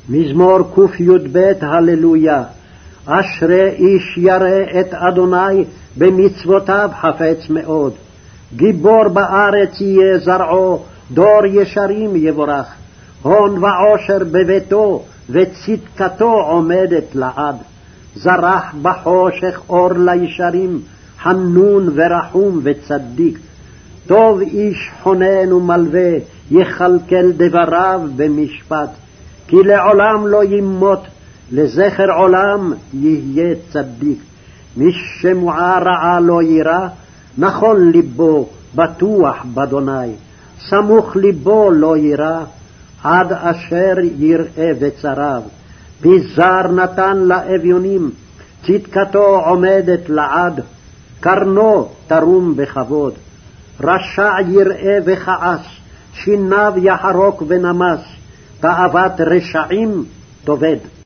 מזמור קי"ב הללויה. אשרי איש ירא את אדוני, במצוותיו חפץ מאוד. גיבור בארץ יהיה זרעו, דור ישרים יבורך. הון ועושר בביתו, וצדקתו עומדת לעד. זרח בחושך אור לישרים, חנון ורחום וצדיק. טוב איש חונן ומלווה, יכלכל דבריו במשפט. כי לעולם לא ימות, לזכר עולם יהיה צדיק. משמועה רעה לא יירא, נכון ליבו בטוח באדוני. סמוך ליבו לא יירא, עד אשר יראה בצריו. פיזר נתן לאביונים, צדקתו עומדת לעד. קרנו תרום בכבוד. רשע יראה וכעס, שיניו יחרוק ונמס. תאוות רשעים תאבד.